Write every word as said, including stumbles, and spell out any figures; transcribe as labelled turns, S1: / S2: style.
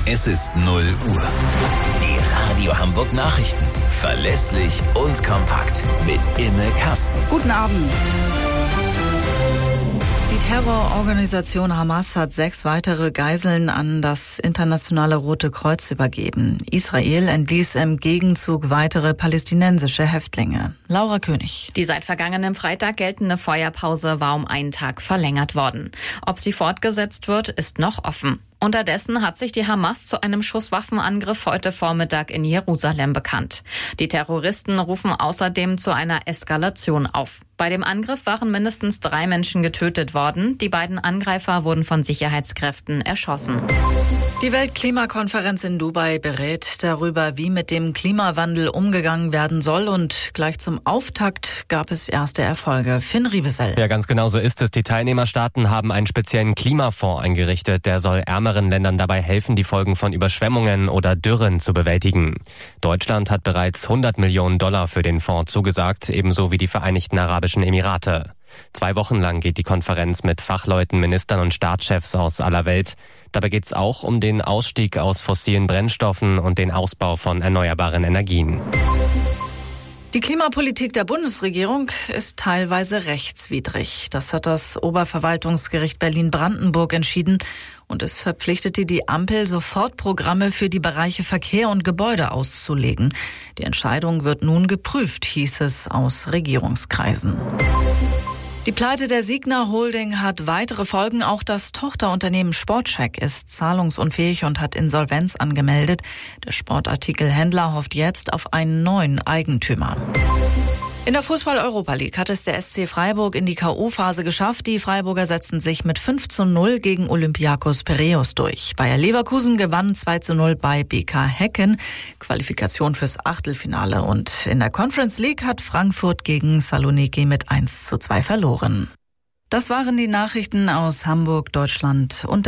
S1: Es ist null Uhr. Die Radio Hamburg Nachrichten. Verlässlich und kompakt. Mit Imme Kasten.
S2: Guten Abend. Die Terrororganisation Hamas hat sechs weitere Geiseln an das Internationale Rote Kreuz übergeben. Israel entließ im Gegenzug weitere palästinensische Häftlinge. Laura König.
S3: Die seit vergangenem Freitag geltende Feuerpause war um einen Tag verlängert worden. Ob sie fortgesetzt wird, ist noch offen. Unterdessen hat sich die Hamas zu einem Schusswaffenangriff heute Vormittag in Jerusalem bekannt. Die Terroristen rufen außerdem zu einer Eskalation auf. Bei dem Angriff waren mindestens drei Menschen getötet worden. Die beiden Angreifer wurden von Sicherheitskräften erschossen.
S2: Die Weltklimakonferenz in Dubai berät darüber, wie mit dem Klimawandel umgegangen werden soll. Und gleich zum Auftakt gab es erste Erfolge. Finn Riebesell.
S4: Ja, ganz genau so ist es. Die Teilnehmerstaaten haben einen speziellen Klimafonds eingerichtet. Der soll ärmeren Ländern dabei helfen, die Folgen von Überschwemmungen oder Dürren zu bewältigen. Deutschland hat bereits hundert Millionen Dollar für den Fonds zugesagt, ebenso wie die Vereinigten Arabischen Emirate. Zwei Wochen lang geht die Konferenz mit Fachleuten, Ministern und Staatschefs aus aller Welt. Dabei geht es auch um den Ausstieg aus fossilen Brennstoffen und den Ausbau von erneuerbaren Energien.
S2: Die Klimapolitik der Bundesregierung ist teilweise rechtswidrig. Das hat das Oberverwaltungsgericht Berlin-Brandenburg entschieden. Und es verpflichtete die Ampel, sofort Programme für die Bereiche Verkehr und Gebäude auszulegen. Die Entscheidung wird nun geprüft, hieß es aus Regierungskreisen. Die Pleite der Signa Holding hat weitere Folgen. Auch das Tochterunternehmen Sportcheck ist zahlungsunfähig und hat Insolvenz angemeldet. Der Sportartikelhändler hofft jetzt auf einen neuen Eigentümer. In der Fußball-Europa League hat es der S C Freiburg in die K O-Phase geschafft. Die Freiburger setzten sich mit fünf zu null gegen Olympiakos Piräus durch. Bayer Leverkusen gewann zwei zu null bei B K Häcken. Qualifikation fürs Achtelfinale. Und in der Conference League hat Frankfurt gegen Saloniki mit eins zu zwei verloren. Das waren die Nachrichten aus Hamburg, Deutschland und